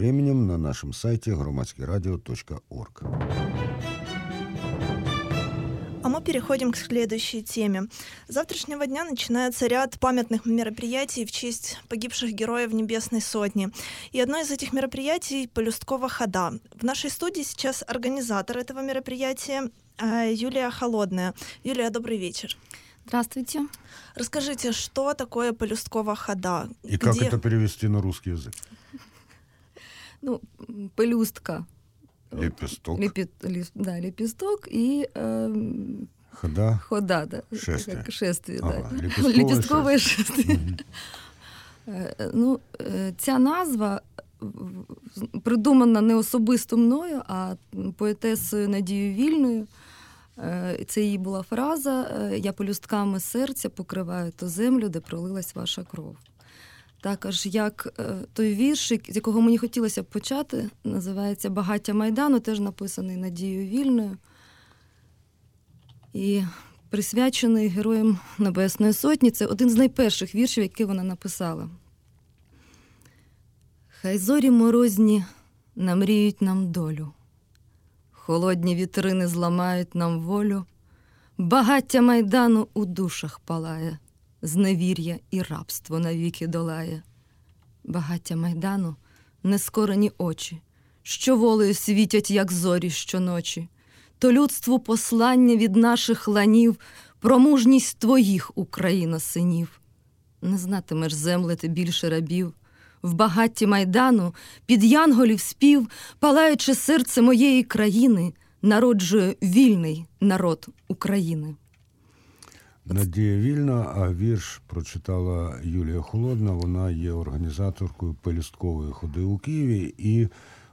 временем на нашем сайте громадскийрадио.орг. А мы переходим к следующей теме. С завтрашнего дня начинается ряд памятных мероприятий в честь погибших героев Небесной Сотни. И одно из этих мероприятий – Пелюсткова хода. В нашей студии сейчас организатор этого мероприятия Юлия Холодная. Юлия, добрый вечер. Здравствуйте. Расскажите, что такое Пелюсткова хода? И как это перевести на русский язык? Пелюстка. Лепесток. Лепесток и хода, да. Шествие. Как шествие, ага, да. Лепестковое шествие. Ця назва придумана не особисто мною, а поетесою Надією Вільною. Це її була фраза «Я пелюстками серця покриваю ту землю, де пролилась ваша кров». Також як той віршик, з якого мені хотілося б почати, називається «Багаття Майдану», теж написаний Надією Вільною і присвячений Героям Небесної Сотні. Це один з найперших віршів, які вона написала. «Хай зорі морозні намріють нам долю, холодні вітрини зламають нам волю, багаття Майдану у душах палає, зневір'я і рабство навіки долає. Багаття Майдану – нескорені очі, що волею світять, як зорі щоночі. То людству послання від наших ланів про мужність твоїх, Україно, синів. Не знатимеш земле ти більше рабів. В багатті Майдану під янголів спів, палаючи серце моєї країни, народжує вільний народ України». Надія Вільна, а вірш прочитала Юлія Холодна. Вона є організаторкою Пелюсткової ходи у Києві. І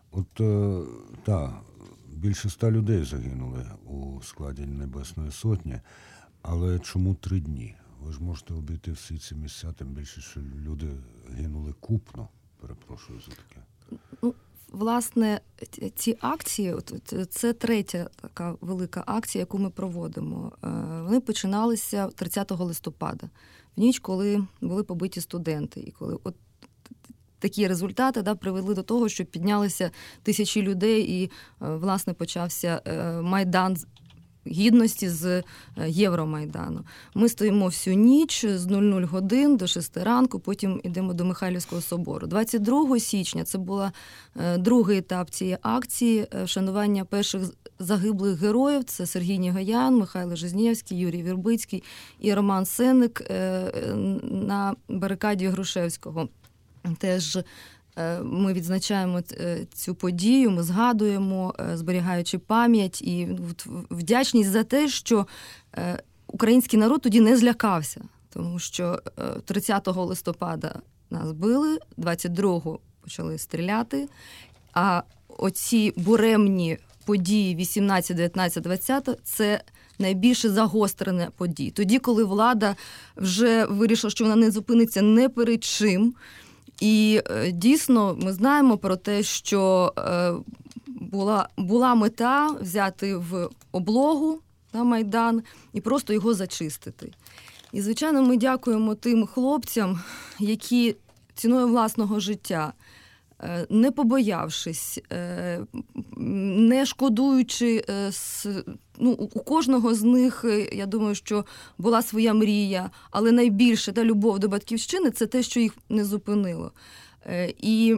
більше 100 людей загинули у складі Небесної Сотні. Але чому 3 дні? Ви ж можете обійти всі ці місця, тим більше, що люди гинули купно. Перепрошую за таке. Власне, ці акції, це третя така велика акція, яку ми проводимо. Вони починалися 30 листопада, в ніч, коли були побиті студенти. І коли такі результати привели до того, що піднялися тисячі людей і, власне, почався Майдан Гідності з Євромайдану. Ми стоїмо всю ніч з 00 годин до 6 ранку, потім йдемо до Михайлівського собору. 22 січня це був другий етап цієї акції, вшанування перших загиблих героїв. Це Сергій Нігоян, Михайло Жизнєвський, Юрій Вірбицький і Роман Сенник на барикаді Грушевського. Теж ми відзначаємо цю подію, ми згадуємо, зберігаючи пам'ять і вдячність за те, що український народ тоді не злякався, тому що 30 листопада нас били, 22-го почали стріляти, а оці буремні події 18, 19, 20 – це найбільше загострені події. Тоді, коли влада вже вирішила, що вона не зупиниться не перед чим. І дійсно ми знаємо про те, що була мета взяти в облогу Майдан і просто його зачистити. І, звичайно, ми дякуємо тим хлопцям, які ціною власного життя, не побоявшись, не шкодуючи, у кожного з них, я думаю, що була своя мрія, але найбільше та любов до батьківщини – це те, що їх не зупинило. І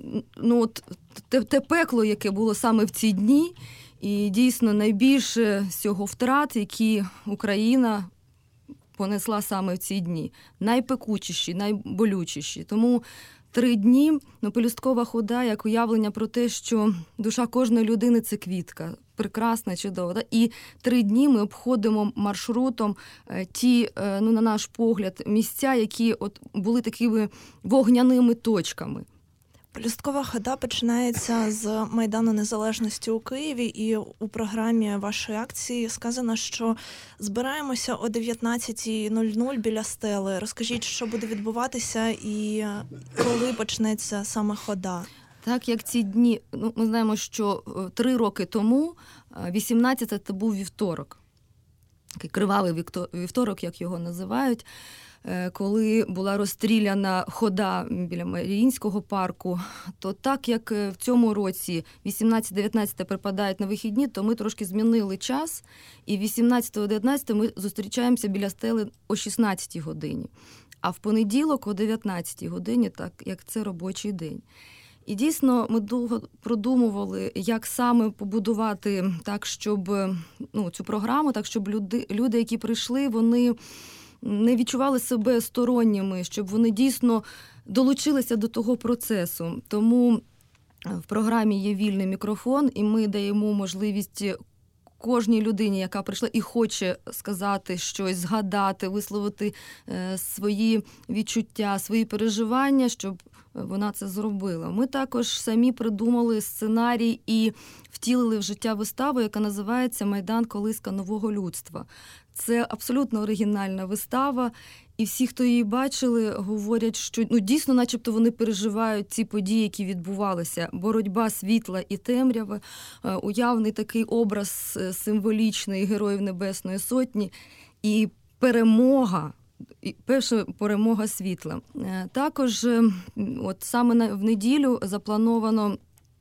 те пекло, яке було саме в ці дні, і дійсно найбільше з цього втрат, які Україна понесла саме в ці дні, найпекучіші, найболючіші. Тому 3 дні, Пелюсткова хода як уявлення про те, що душа кожної людини – це квітка, прекрасна, чудова. І 3 дні ми обходимо маршрутом ті, на наш погляд, місця, які були такими вогняними точками. Пелюсткова хода починається з Майдану Незалежності у Києві, і у програмі вашої акції сказано, що збираємося о 19:00 біля стели. Розкажіть, що буде відбуватися і коли почнеться саме хода? Так, як ці дні, ми знаємо, що 3 роки тому, 18-те, це був вівторок. Такий кривавий вівторок, як його називають. коли була розстріляна хода біля Маріїнського парку, то так як в цьому році 18-19 припадають на вихідні, то ми трошки змінили час, і 18-19 ми зустрічаємося біля стели о 16 годині, а в понеділок о 19 годині, так як це робочий день. І дійсно ми довго продумували, як саме побудувати так, щоб цю програму, так, щоб люди, які прийшли, вони не відчували себе сторонніми, щоб вони дійсно долучилися до того процесу. Тому в програмі є вільний мікрофон, і ми даємо можливість кожній людині, яка прийшла і хоче сказати щось, згадати, висловити свої відчуття, свої переживання, щоб вона це зробила. Ми також самі придумали сценарій і втілили в життя виставу, яка називається «Майдан. Колиска нового людства». Це абсолютно оригінальна вистава, і всі, хто її бачили, говорять, що дійсно начебто вони переживають ці події, які відбувалися. Боротьба світла і темряви, уявний такий образ символічний Героїв Небесної Сотні і перемога. І перша перемога світла. Також от саме в неділю заплановано,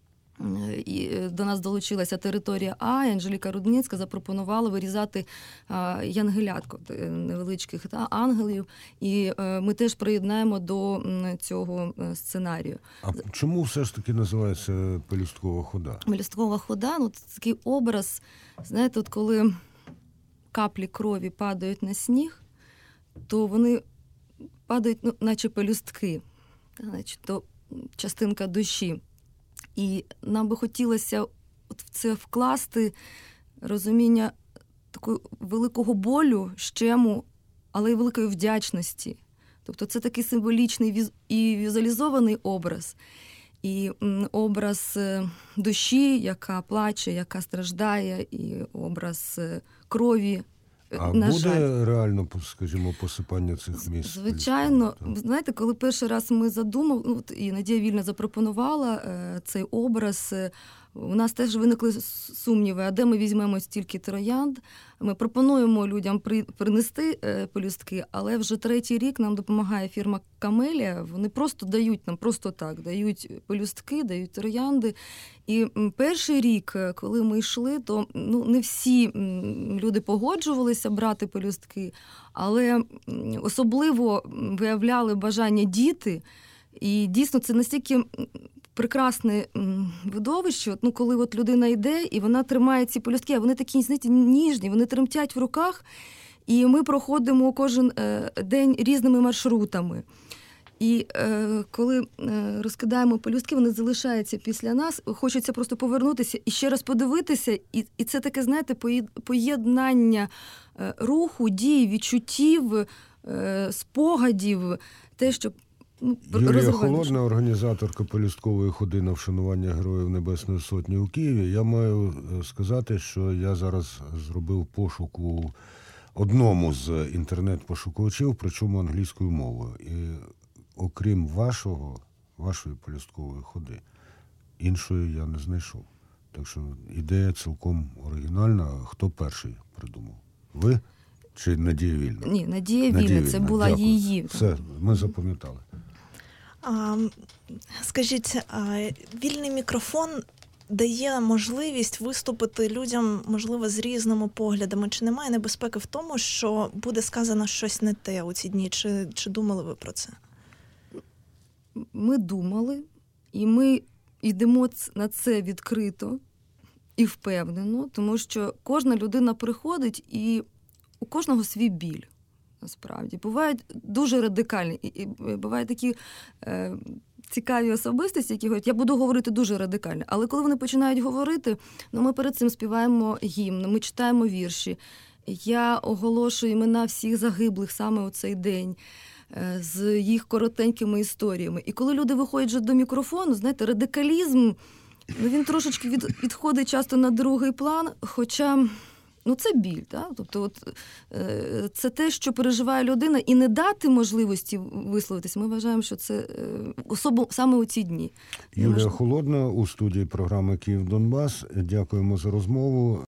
до нас долучилася територія А, Анжеліка Рудницька запропонувала вирізати янгелятко, невеличких ангелів, і ми теж приєднаємо до цього сценарію. А чому все ж таки називається пелюсткова хода? Пелюсткова хода, це такий образ, знаєте, от коли каплі крові падають на сніг, то вони падають, наче пелюстки, значить, то частинка душі. І нам би хотілося в це вкласти розуміння такого великого болю, щему, але й великої вдячності. Тобто це такий символічний і візуалізований образ. І образ душі, яка плаче, яка страждає, і образ крові. А буде реально, скажімо, посипання цих місць? Звичайно. Знаєте, коли перший раз ми задумали, і Надія Вільна запропонувала цей образ, у нас теж виникли сумніви, а де ми візьмемо стільки троянд. Ми пропонуємо людям принести пелюстки, але вже 3-й рік нам допомагає фірма «Камелія». Вони просто дають нам, просто так, дають пелюстки, дають троянди. І перший рік, коли ми йшли, то не всі люди погоджувалися брати пелюстки, але особливо виявляли бажання діти. І дійсно це настільки прекрасне видовище, коли от людина йде, і вона тримає ці пелюстки, а вони такі, знаєте, ніжні, вони тремтять в руках, і ми проходимо кожен день різними маршрутами. І коли розкидаємо пелюстки, вони залишаються після нас, хочеться просто повернутися і ще раз подивитися, і це таке, знаєте, поєднання руху, дій, відчуттів, спогадів, те, що Юлія Холодна, організаторка пелюсткової ходи на вшанування Героїв Небесної Сотні у Києві. Я маю сказати, що я зараз зробив пошук у одному з інтернет-пошукувачів, причому англійською мовою. І окрім вашої пелюсткової ходи, іншої я не знайшов. Так що ідея цілком оригінальна. Хто перший придумав? Ви чи Надія Вільна? Ні, Надія Вільна, це була Дякую. її. Все, ми запам'ятали. Скажіть, вільний мікрофон дає можливість виступити людям, можливо, з різними поглядами. Чи немає небезпеки в тому, що буде сказано щось не те у ці дні? Чи думали ви про це? Ми думали, і ми йдемо на це відкрито і впевнено, тому що кожна людина приходить, і у кожного свій біль. Насправді. Бувають дуже радикальні. І бувають такі цікаві особистості, які говорять, я буду говорити дуже радикально. Але коли вони починають говорити, ми перед цим співаємо гімн, ми читаємо вірші. Я оголошую імена всіх загиблих саме у цей день з їх коротенькими історіями. І коли люди виходять вже до мікрофону, знаєте, радикалізм, він трошечки відходить часто на другий план, хоча... це біль, так? Тобто це те, що переживає людина, і не дати можливості висловитися. Ми вважаємо, що це саме у ці дні. Юлія Холодна у студії програми «Київ-Донбас». Дякуємо за розмову.